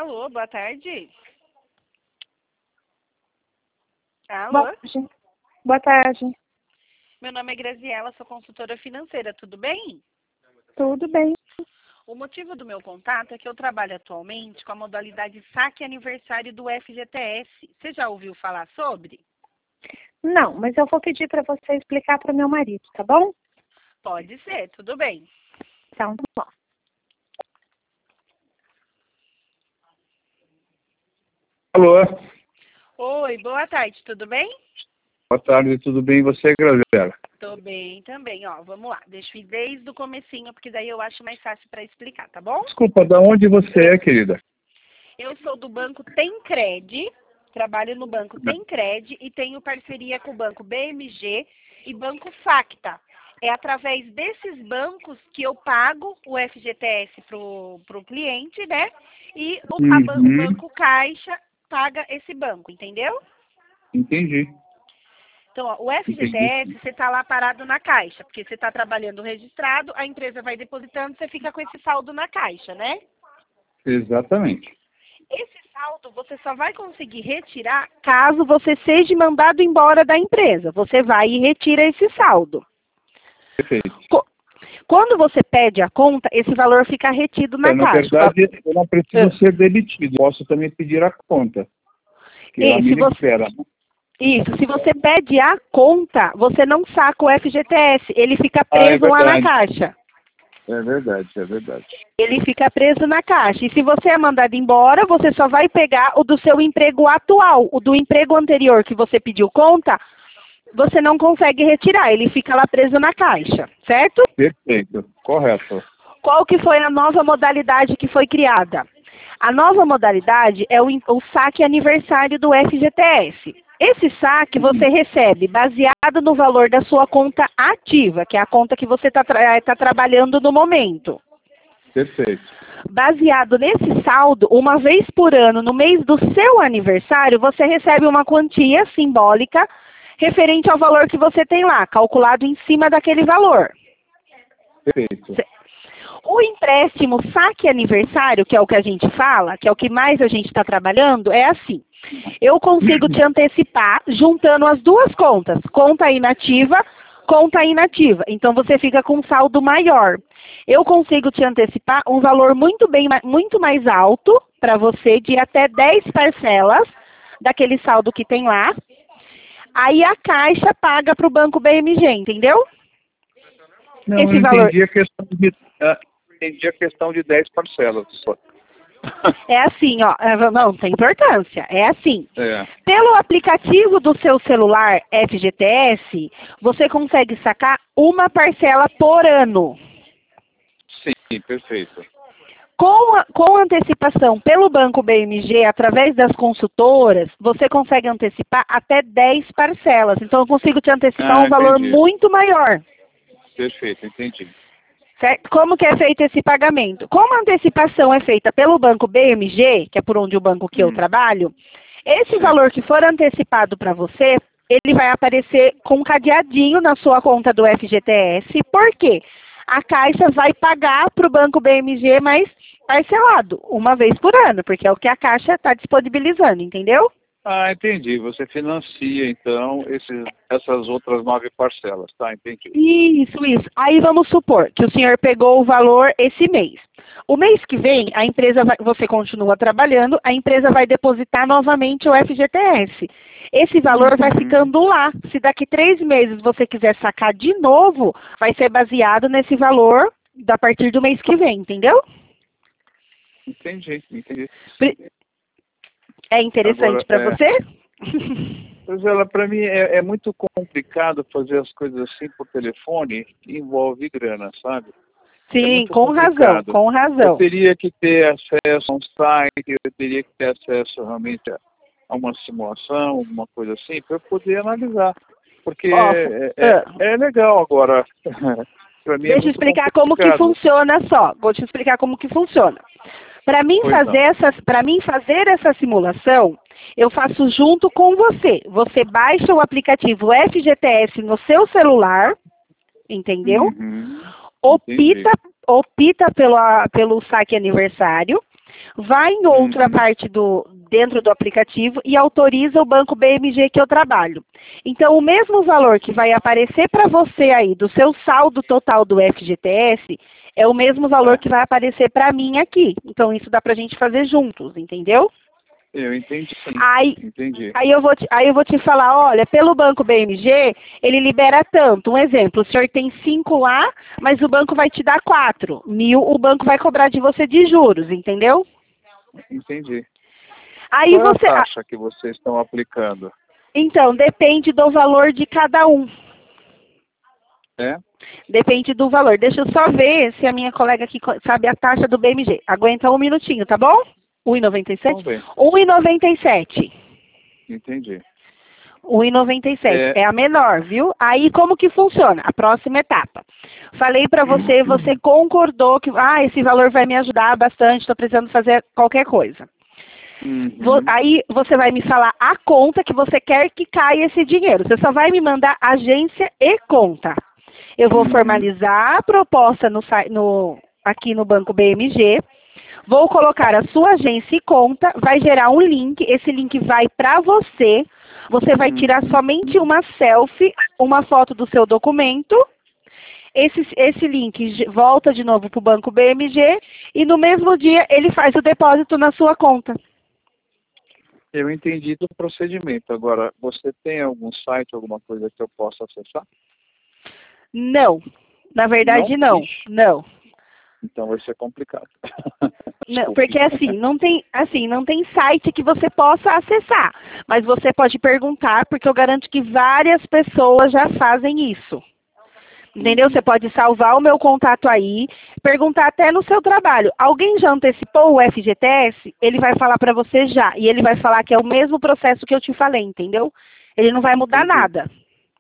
Alô, boa tarde. Alô, Boa tarde. Boa tarde. meu nome é Graziela, sou consultora financeira, tudo bem? Tudo bem? O motivo do meu contato é que eu trabalho atualmente com a modalidade saque aniversário do FGTS. Você já ouviu falar sobre? Não, mas eu vou pedir para você explicar para o meu marido, tá bom? Pode ser, tudo bem. Então, tá bom. Alô, Oi, boa tarde, tudo bem? boa tarde, tudo bem? E você, Graziela? Tô bem também, ó, vamos lá. Deixa eu ir desde o comecinho, porque daí eu acho mais fácil para explicar, tá bom? Desculpa, da onde você é, querida? Eu sou do Banco Tencred, trabalho no Banco Tencred e tenho parceria com o Banco BMG e Banco Facta. É através desses bancos que eu pago o FGTS pro cliente, né? E o Banco Caixa paga esse banco, entendeu? Entendi. Então, ó, o FGTS, você está lá parado na caixa, porque você está trabalhando registrado, a empresa vai depositando, você fica com esse saldo na caixa, né? Exatamente. Esse saldo você só vai conseguir retirar caso você seja mandado embora da empresa. Você vai e retira esse saldo. Perfeito. Quando você pede a conta, esse valor fica retido na caixa. Na verdade, eu não preciso ser demitido. Posso também pedir a conta. Que E a se minha você... espera. Isso, se você pede a conta, você não saca o FGTS, ele fica preso lá na caixa. É verdade, é verdade. Ele fica preso na caixa. E se você é mandado embora, você só vai pegar o do seu emprego atual. O do emprego anterior que você pediu conta, você não consegue retirar. Ele fica lá preso na caixa, certo? Perfeito, correto. Qual que foi a nova modalidade que foi criada? A nova modalidade é o saque aniversário do FGTS. Esse saque você recebe baseado no valor da sua conta ativa, que é a conta que você está trabalhando no momento. Perfeito. Baseado nesse saldo, uma vez por ano, no mês do seu aniversário, você recebe uma quantia simbólica referente ao valor que você tem lá, calculado em cima daquele valor. Perfeito. O empréstimo saque aniversário, que é o que a gente fala, que é o que mais a gente está trabalhando, é assim. Eu consigo te antecipar juntando as duas contas, conta inativa, conta inativa. Então você fica com um saldo maior. Eu consigo te antecipar um valor muito mais alto para você, de até 10 parcelas daquele saldo que tem lá. Aí a Caixa paga para o Banco BMG, entendeu? Não, Esse eu valor... entendi a questão de 10 parcelas só. É assim, ó, não tem importância, é assim. É. Pelo aplicativo do seu celular FGTS, você consegue sacar uma parcela por ano. Sim, perfeito. Com antecipação pelo Banco BMG, através das consultoras, você consegue antecipar até 10 parcelas. Então, eu consigo te antecipar um valor muito maior. Perfeito, entendi. Certo? Como que é feito esse pagamento? Como a antecipação é feita pelo Banco BMG, que é por onde o banco que eu trabalho, esse valor que for antecipado para você, ele vai aparecer com um cadeadinho na sua conta do FGTS. Por quê? A Caixa vai pagar para o Banco BMG, mas parcelado, uma vez por ano, porque é o que a Caixa está disponibilizando, entendeu? Ah, entendi. Você financia, então, essas outras 9 parcelas, tá? Entendi. Isso. Aí vamos supor que o senhor pegou o valor esse mês. O mês que vem, você continua trabalhando, a empresa vai depositar novamente o FGTS. Esse valor vai ficando lá. Se daqui 3 meses você quiser sacar de novo, vai ser baseado nesse valor a partir do mês que vem, entendeu? Entendi. É interessante para você? Pois ela, para mim é muito complicado fazer as coisas assim por telefone, que envolve grana, sabe? Sim, com razão. Eu teria que ter acesso a um site, eu teria que ter acesso realmente a uma simulação, alguma coisa assim, para eu poder analisar. Porque é legal agora. Pra mim Deixa eu explicar como que funciona só. Vou te explicar como que funciona. Para mim fazer essa simulação, eu faço junto com você. Você baixa o aplicativo FGTS no seu celular, entendeu? Opta pelo saque aniversário. vai em outra parte dentro do aplicativo e autoriza o banco BMG que eu trabalho. Então, o mesmo valor que vai aparecer para você aí do seu saldo total do FGTS é o mesmo valor que vai aparecer para mim aqui. Então, isso dá para a gente fazer juntos, entendeu? Eu entendi, sim. Entendi. Aí eu vou te falar, olha, pelo banco BMG, ele libera tanto. Um exemplo, o senhor tem 5 lá, mas o banco vai te dar 4.000, o banco vai cobrar de você de juros, entendeu? Entendi. Aí qual é a taxa que vocês estão aplicando? Então, depende do valor de cada um. É? Depende do valor. Deixa eu só ver se a minha colega aqui sabe a taxa do BMG. Aguenta um minutinho, tá bom? 1,97? 1,97. Entendi. 1,97. É a menor, viu? Aí, como que funciona? A próxima etapa. Falei para você, você concordou que esse valor vai me ajudar bastante, estou precisando fazer qualquer coisa. Aí, você vai me falar a conta que você quer que caia esse dinheiro. Você só vai me mandar agência e conta. Eu vou formalizar a proposta aqui no Banco BMG. Vou colocar a sua agência e conta, vai gerar um link, esse link vai para você, você vai tirar somente uma selfie, uma foto do seu documento, esse link volta de novo para o Banco BMG e no mesmo dia ele faz o depósito na sua conta. Eu entendi do procedimento. Agora, você tem algum site, alguma coisa que eu possa acessar? Não, na verdade não. Então vai ser complicado. Não, porque não tem site que você possa acessar, mas você pode perguntar, porque eu garanto que várias pessoas já fazem isso. Entendeu? Você pode salvar o meu contato aí, perguntar até no seu trabalho. Alguém já antecipou o FGTS? Ele vai falar para você já, e ele vai falar que é o mesmo processo que eu te falei, entendeu? Ele não vai mudar nada.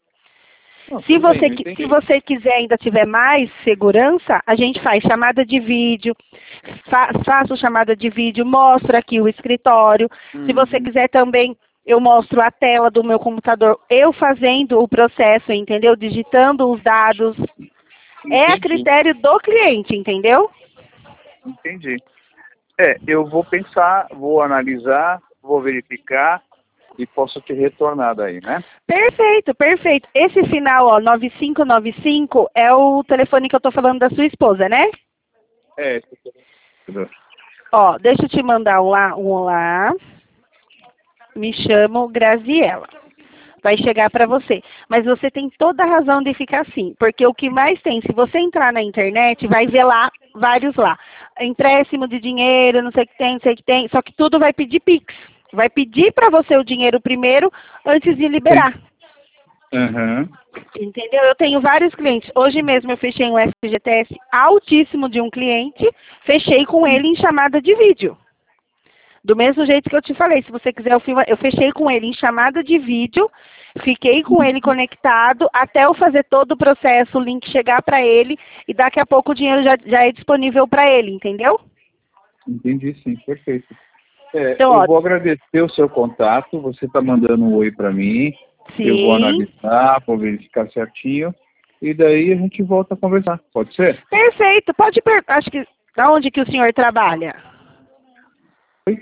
Se você quiser ainda tiver mais segurança, a gente faz chamada de vídeo, faço chamada de vídeo, mostro aqui o escritório. Se você quiser também, eu mostro a tela do meu computador, eu fazendo o processo, entendeu? Digitando os dados. É a critério do cliente, entendeu? Entendi. Eu vou pensar, vou analisar, vou verificar. E posso te retornar daí, né? Perfeito, perfeito. Esse final, 9595, é o telefone que eu tô falando da sua esposa, né? Deixa eu te mandar um olá. Me chamo Graziela. Vai chegar para você. Mas você tem toda a razão de ficar assim, porque o que mais tem, se você entrar na internet, vai ver lá, vários lá. Empréstimo de dinheiro, não sei o que tem, só que tudo vai pedir Pix. Vai pedir para você o dinheiro primeiro, antes de liberar. Entendeu? Eu tenho vários clientes. Hoje mesmo eu fechei um FGTS altíssimo de um cliente, fechei com ele em chamada de vídeo. Do mesmo jeito que eu te falei, se você quiser eu fechei com ele em chamada de vídeo, fiquei com ele conectado até eu fazer todo o processo, o link chegar para ele e daqui a pouco o dinheiro já é disponível para ele, entendeu? Entendi, sim, perfeito. Então, eu vou agradecer o seu contato, você está mandando um oi para mim, eu vou analisar, vou verificar certinho, e daí a gente volta a conversar, pode ser? Perfeito, acho que, da onde que o senhor trabalha? Oi?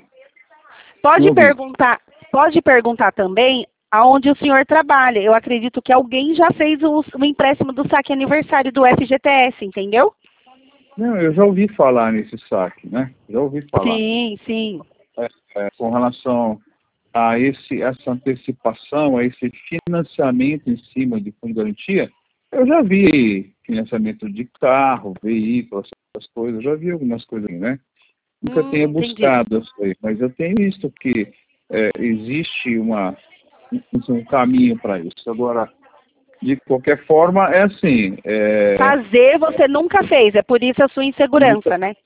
Pode perguntar também aonde o senhor trabalha, eu acredito que alguém já fez o empréstimo do saque aniversário do FGTS, entendeu? Não, eu já ouvi falar nesse saque, né? Já ouvi falar. Sim. Com relação a essa antecipação, a esse financiamento em cima de fundo de garantia, eu já vi financiamento de carro, veículo, essas coisas, já vi algumas coisas, né? Nunca tenho buscado isso aí, mas eu tenho visto que existe um caminho para isso. Agora, de qualquer forma, é assim... Fazer você nunca fez, é por isso a sua insegurança, né?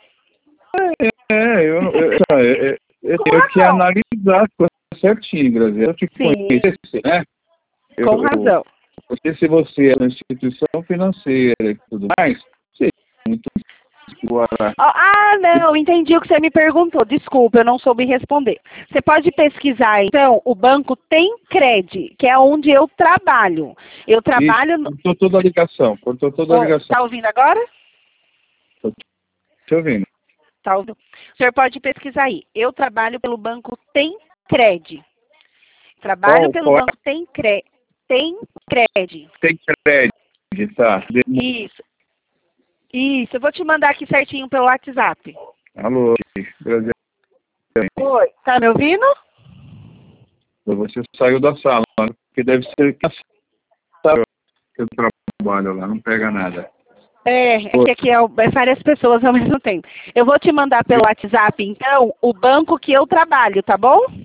Eu tenho que analisar as coisas certinho, Graziela. Eu te conhecesse, né? Com razão. Porque se você é uma instituição financeira e tudo mais, seria muito agora. Não, entendi o que você me perguntou. Desculpa, eu não soube responder. Você pode pesquisar, então, o banco Temcred, que é onde eu trabalho. Eu trabalho... Cortou toda a ligação, Tá ouvindo agora? Tô te ouvindo. tá ouvindo? O senhor pode pesquisar aí. Eu trabalho pelo banco Tencred. Trabalho pelo banco Tencred. Tencred, tá. Isso. Isso, eu vou te mandar aqui certinho pelo WhatsApp. Alô, Brasil. Oi, tá me ouvindo? Você saiu da sala, porque deve ser que eu trabalho lá, não pega nada. É que aqui é várias pessoas ao mesmo tempo. Eu vou te mandar pelo WhatsApp, então, o banco que eu trabalho, tá bom?